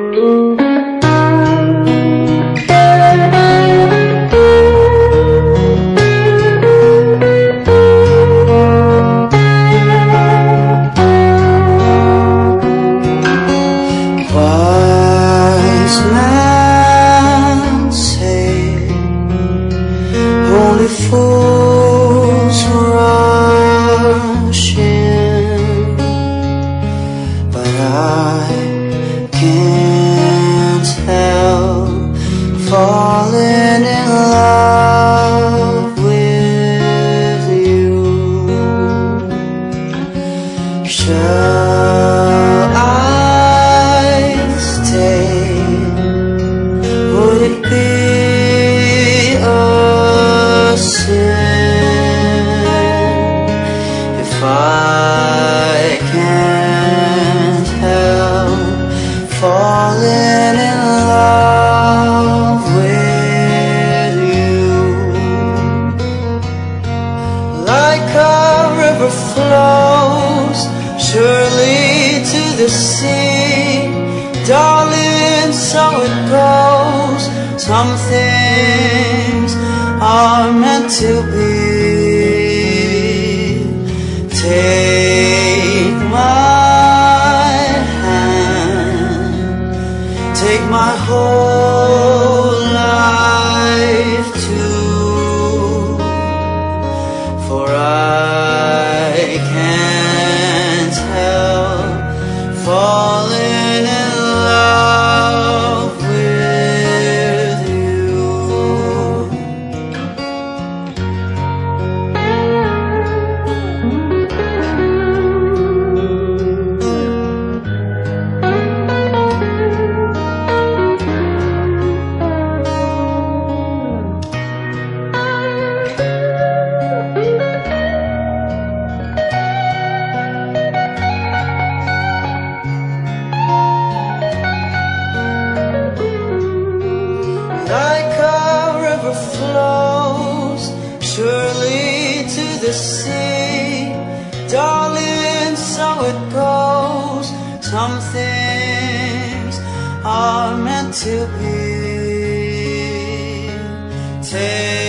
Wise men say only fools rush in, but I can't help falling in love with you. Shall I stay? Would it be a sin if I can't help falling in love with you? Like a river flows surely to the sea, darling, so it goes. Some things are meant to be. Take my hand, take my whole life too, for I can't help falling in love with you. Like a river flows surely to the sea, darling, so it goes. Some things are meant to be. Take